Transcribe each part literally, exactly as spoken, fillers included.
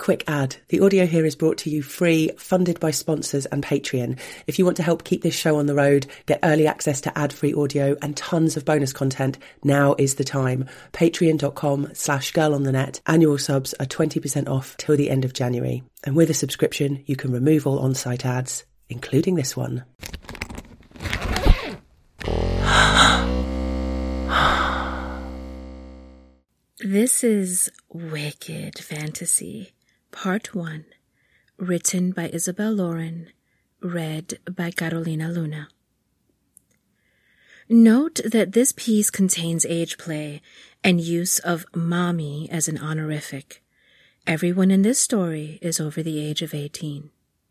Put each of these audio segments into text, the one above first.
Quick ad. The audio here is brought to you free, funded by sponsors and Patreon. If you want to help keep this show on the road, get early access to ad-free audio and tons of bonus content, now is the time. Patreon.com slash girl on the net. Annual subs are twenty percent off till the end of January. And with a subscription, you can remove all on-site ads, including this one. This is Wicked Fantasy, Part one, written by Isabel Lauren, read by Carolina Luna. Note that this piece contains age play and use of mommy as an honorific. Everyone in this story is over the age of eighteen.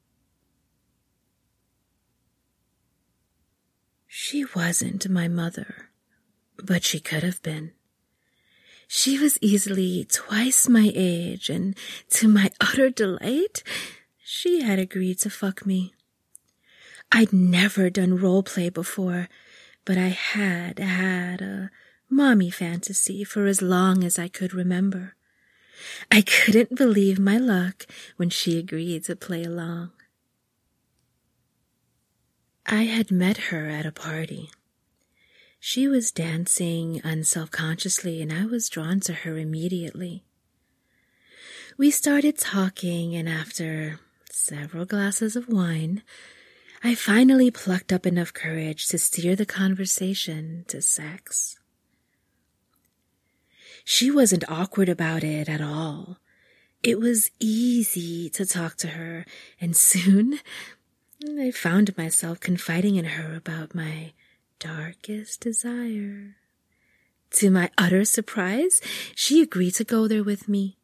She wasn't my mother, but she could have been. She was easily twice my age, and to my utter delight, she had agreed to fuck me. I'd never done role play before, but I had had a mommy fantasy for as long as I could remember. I couldn't believe my luck when she agreed to play along. I had met her at a party. She was dancing unselfconsciously, and I was drawn to her immediately. We started talking, and after several glasses of wine, I finally plucked up enough courage to steer the conversation to sex. She wasn't awkward about it at all. It was easy to talk to her, and soon I found myself confiding in her about my darkest desire. To my utter surprise, she agreed to go there with me.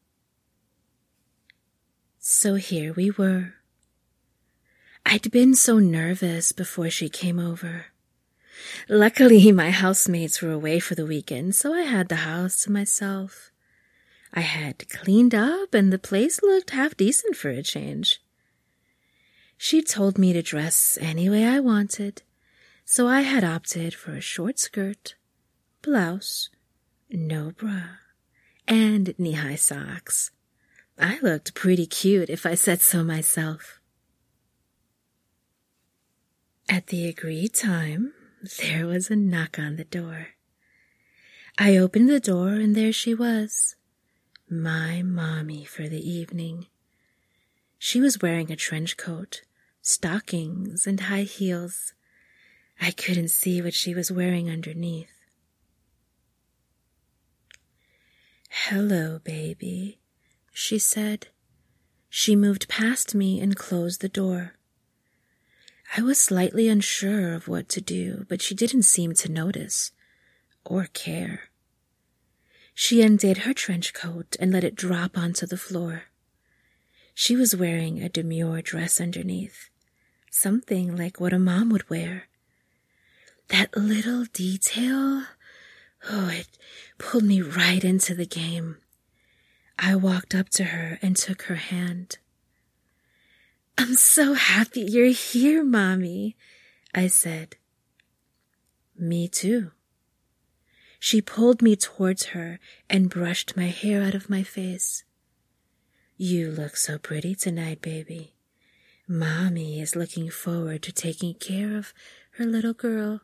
So here we were. I'd been so nervous before she came over. Luckily, my housemates were away for the weekend, so I had the house to myself. I had cleaned up, and the place looked half decent for a change. She told me to dress any way I wanted, so I had opted for a short skirt, blouse, no bra, and knee-high socks. I looked pretty cute if I said so myself. At the agreed time, there was a knock on the door. I opened the door, and there she was, my mommy for the evening. She was wearing a trench coat, stockings, and high heels. I couldn't see what she was wearing underneath. "Hello, baby," she said. She moved past me and closed the door. I was slightly unsure of what to do, but she didn't seem to notice or care. She undid her trench coat and let it drop onto the floor. She was wearing a demure dress underneath, something like what a mom would wear. That little detail, oh, it pulled me right into the game. I walked up to her and took her hand. "I'm so happy you're here, Mommy," I said. "Me too." She pulled me towards her and brushed my hair out of my face. "You look so pretty tonight, baby. Mommy is looking forward to taking care of her little girl."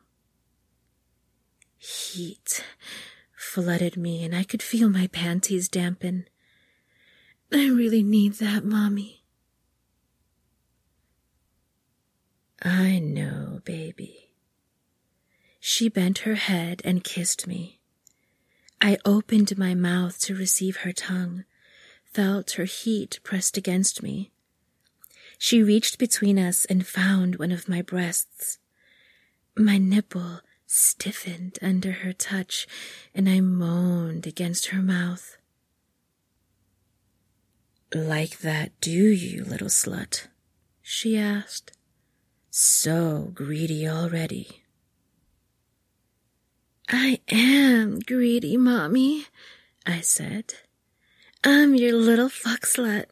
Heat flooded me, and I could feel my panties dampen. "I really need that, Mommy." "I know, baby." She bent her head and kissed me. I opened my mouth to receive her tongue, felt her heat pressed against me. She reached between us and found one of my breasts. My nipple stiffened under her touch, and I moaned against her mouth. "Like that, do you, little slut?" she asked. "So greedy already." "I am greedy, Mommy," I said. "I'm your little fuck slut."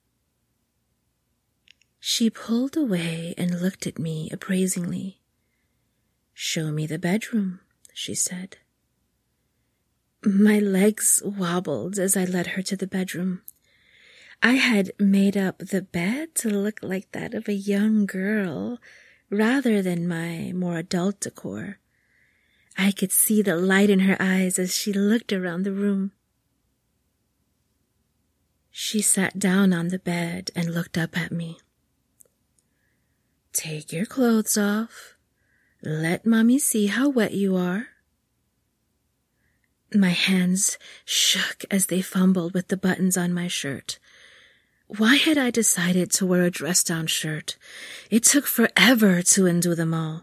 She pulled away and looked at me appraisingly. "Show me the bedroom," she said. My legs wobbled as I led her to the bedroom. I had made up the bed to look like that of a young girl rather than my more adult decor. I could see the light in her eyes as she looked around the room. She sat down on the bed and looked up at me. "Take your clothes off. Let Mommy see how wet you are." My hands shook as they fumbled with the buttons on my shirt. Why had I decided to wear a dress-down shirt? It took forever to undo them all.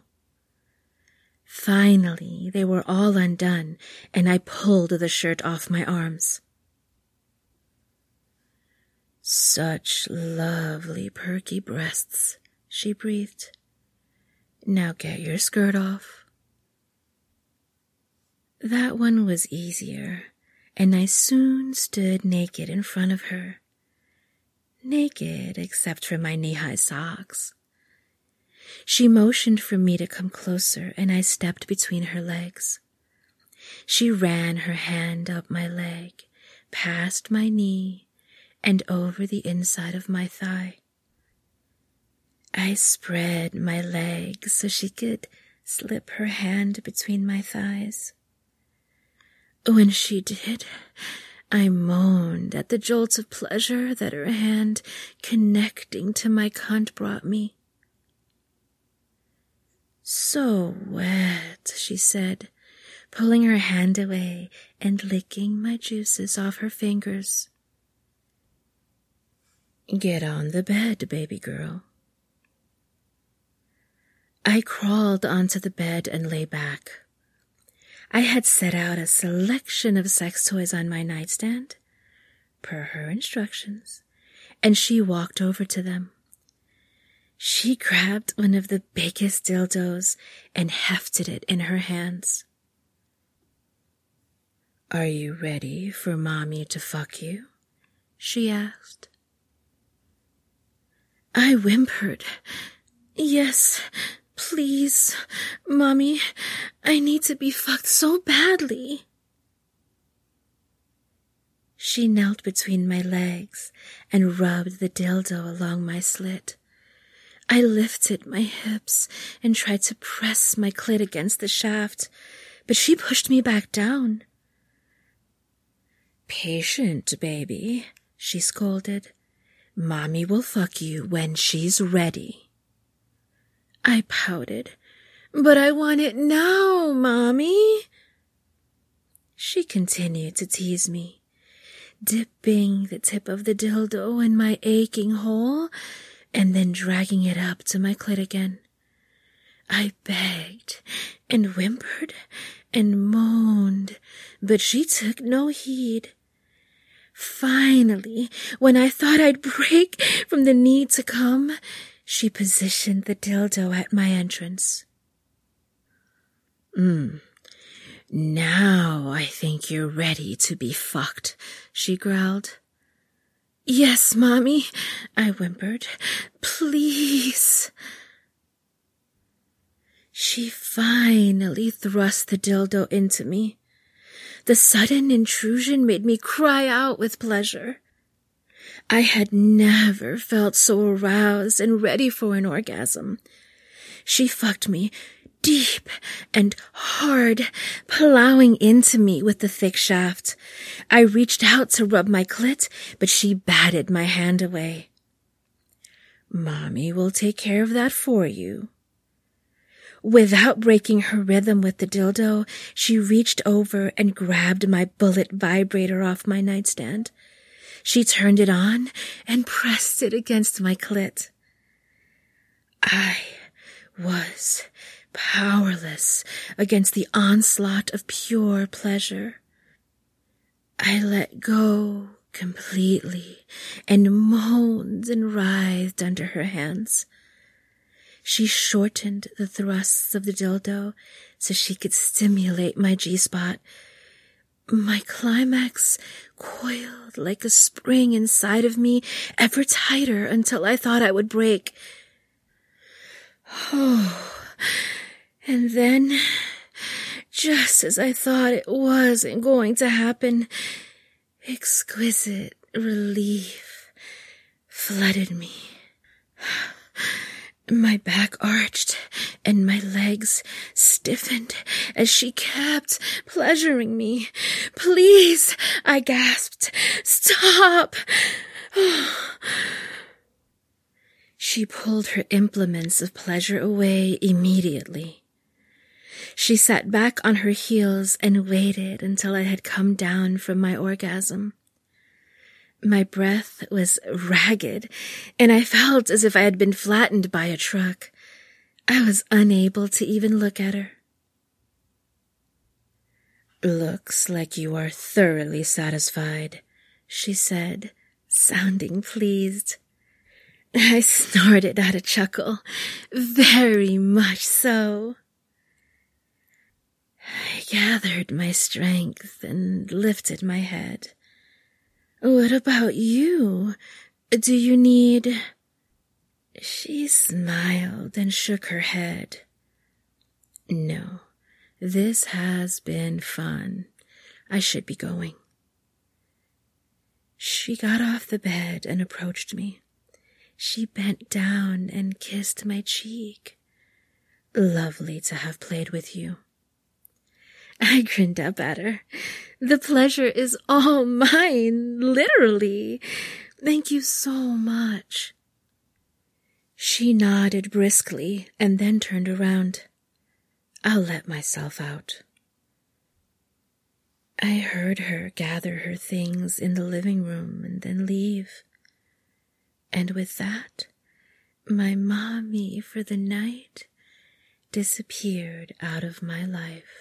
Finally, they were all undone, and I pulled the shirt off my arms. "Such lovely, perky breasts," she breathed. "Now get your skirt off." That one was easier, and I soon stood naked in front of her. Naked except for my knee-high socks. She motioned for me to come closer, and I stepped between her legs. She ran her hand up my leg, past my knee, and over the inside of my thigh. I spread my legs so she could slip her hand between my thighs. When she did, I moaned at the jolt of pleasure that her hand connecting to my cunt brought me. "So wet," she said, pulling her hand away and licking my juices off her fingers. "Get on the bed, baby girl." I crawled onto the bed and lay back. I had set out a selection of sex toys on my nightstand, per her instructions, and she walked over to them. She grabbed one of the biggest dildos and hefted it in her hands. "Are you ready for Mommy to fuck you?" she asked. I whimpered, "Yes, please, Mommy, I need to be fucked so badly." She knelt between my legs and rubbed the dildo along my slit. I lifted my hips and tried to press my clit against the shaft, but she pushed me back down. "Patient, baby," she scolded. "Mommy will fuck you when she's ready." I pouted. "But I want it now, Mommy." She continued to tease me, dipping the tip of the dildo in my aching hole and then dragging it up to my clit again. I begged and whimpered and moaned, but she took no heed. Finally, when I thought I'd break from the need to come, she positioned the dildo at my entrance. Mm. "Now I think you're ready to be fucked," she growled. "Yes, Mommy," I whimpered. "Please." She finally thrust the dildo into me. The sudden intrusion made me cry out with pleasure. I had never felt so aroused and ready for an orgasm. She fucked me deep and hard, plowing into me with the thick shaft. I reached out to rub my clit, but she batted my hand away. "Mommy will take care of that for you." Without breaking her rhythm with the dildo, she reached over and grabbed my bullet vibrator off my nightstand. She turned it on and pressed it against my clit. I was powerless against the onslaught of pure pleasure. I let go completely and moaned and writhed under her hands. She shortened the thrusts of the dildo so she could stimulate my G-spot. My climax coiled like a spring inside of me, ever tighter until I thought I would break. Oh, and then, just as I thought it wasn't going to happen, exquisite relief flooded me. My back arched and my legs stiffened as she kept pleasuring me. Please, I gasped. Stop. She pulled her implements of pleasure away immediately. She sat back on her heels and waited until I had come down from my orgasm. My breath was ragged, and I felt as if I had been flattened by a truck. I was unable to even look at her. "Looks like you are thoroughly satisfied," she said, sounding pleased. I snorted out a chuckle. Very much so. I gathered my strength and lifted my head. "What about you? Do you need—" She smiled and shook her head. "No, this has been fun. I should be going." She got off the bed and approached me. She bent down and kissed my cheek. "Lovely to have played with you." I grinned up at her. "The pleasure is all mine, literally. Thank you so much." She nodded briskly and then turned around. "I'll let myself out." I heard her gather her things in the living room and then leave. And with that, my mommy for the night disappeared out of my life.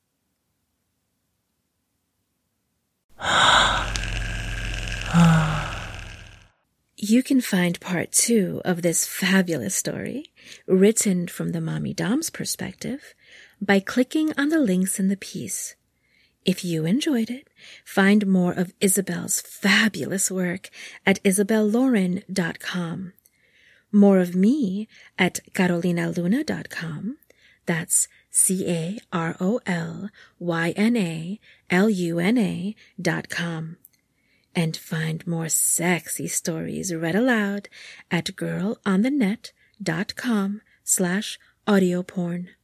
You can find part two of this fabulous story, written from the Mommy Dom's perspective, by clicking on the links in the piece. If you enjoyed it, find more of Isabel's fabulous work at isabel lauren dot com. More of me at carolina luna dot com. That's C A R O L Y N A L U N A dot com. And find more sexy stories read aloud at girl on the net dot com slash audio porn.